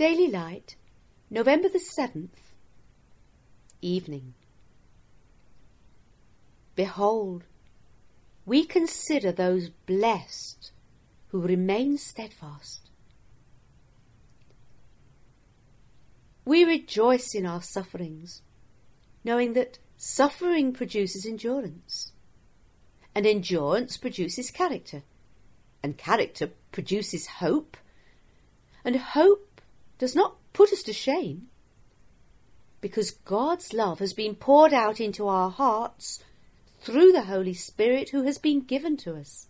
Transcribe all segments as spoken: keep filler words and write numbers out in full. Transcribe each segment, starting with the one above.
Daily Light, November the seventh, evening. Behold, we consider those blessed who remain steadfast. We rejoice in our sufferings, knowing that suffering produces endurance, and endurance produces character, and character produces hope, and hope does not put us to shame, because God's love has been poured out into our hearts through the Holy Spirit who has been given to us.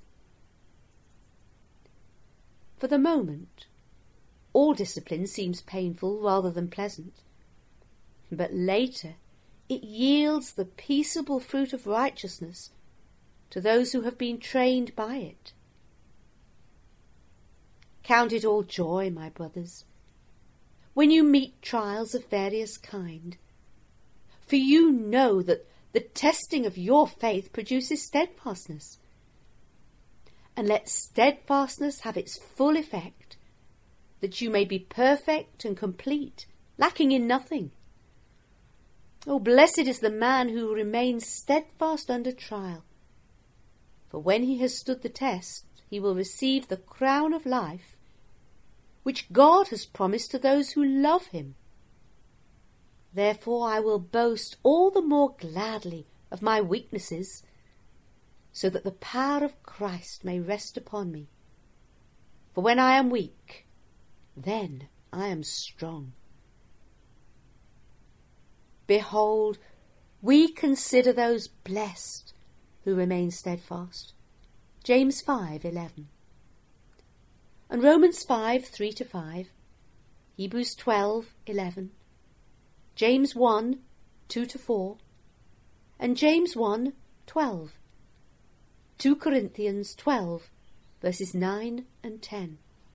For the moment, all discipline seems painful rather than pleasant, but later it yields the peaceable fruit of righteousness to those who have been trained by it. Count it all joy, my brothers, when you meet trials of various kind, for you know that the testing of your faith produces steadfastness. And let steadfastness have its full effect, that you may be perfect and complete, lacking in nothing. Oh, blessed is the man who remains steadfast under trial, for when he has stood the test, he will receive the crown of life, which God has promised to those who love him. Therefore I will boast all the more gladly of my weaknesses, so that the power of Christ may rest upon me. For when I am weak, then I am strong. Behold, we consider those blessed who remain steadfast. James five eleven. And Romans five three to five, Hebrews twelve eleven, James one two to four, and James one twelve, two Corinthians twelve verses nine and ten.